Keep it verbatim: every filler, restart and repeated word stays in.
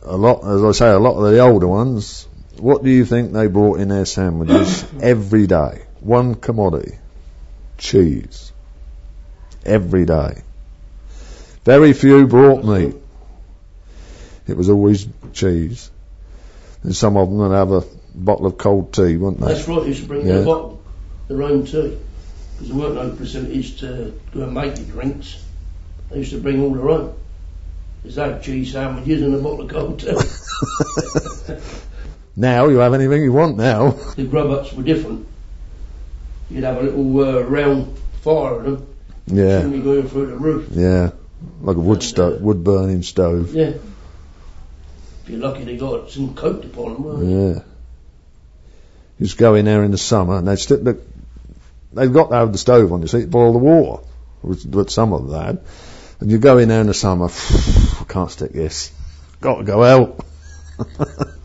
a lot, as I say, a lot of the older ones, what do you think they brought in their sandwiches every day? One commodity. Cheese. Every day. Very few brought meat. It was always cheese. And some of them would have a bottle of cold tea, wouldn't they? That's right, they used to bring yeah. their bottle, their own tea. Because there weren't no facilities to go and make the drinks. They used to bring all their own. There's that cheese sandwiches and a bottle of cold tea. Now you have anything you want now. The grub huts were different. You'd have a little uh, round fire in them. Yeah. Chimney going through the roof. Yeah. Like a wood stove, uh, wood burning stove. Yeah. If you're lucky they got some coat upon them, weren't Yeah. You just go in there in the summer and they'd stick the, they've got to have the stove on, you see, to boil the water, which, which some of them had. And you go in there in the summer, can't stick this. Got to go out.